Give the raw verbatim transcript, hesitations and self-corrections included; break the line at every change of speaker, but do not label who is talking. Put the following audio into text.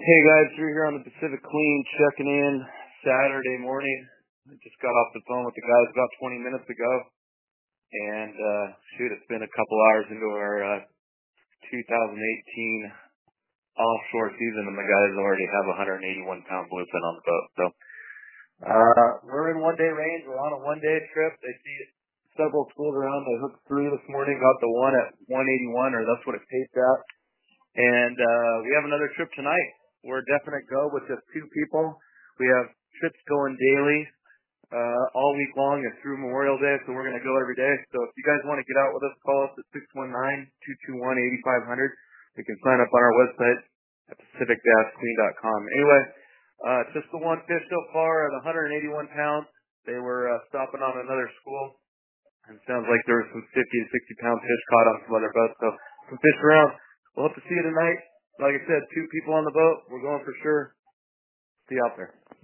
Hey guys, Drew here on the Pacific Clean, checking in Saturday morning. I just got off the phone with the guys about twenty minutes ago, and uh, shoot, it's been a couple hours into our uh, two thousand eighteen offshore season, and the guys already have one hundred eighty-one pound bluefin on the boat. So uh, we're in one day range. We're on a one day trip. They see several schools around. They hooked three this morning, got the one at one eighty-one, or that's what it taped at. And uh, we have another trip tonight. We're a definite go with just two people. We have trips going daily uh, all week long and through Memorial Day, so we're going to go every day. So if you guys want to get out with us, call us at six one nine, two two one, eight five zero zero. You can sign up on our website at pacific clean dot com. Anyway, uh, just the one fish so far at one hundred eighty-one pounds. They were uh, stopping on another school. And it sounds like there was some fifty to sixty pound fish caught on some other boats. So some fish around. We'll have to see you tonight. Like I said, two people on the boat. We're going for sure. See you out there.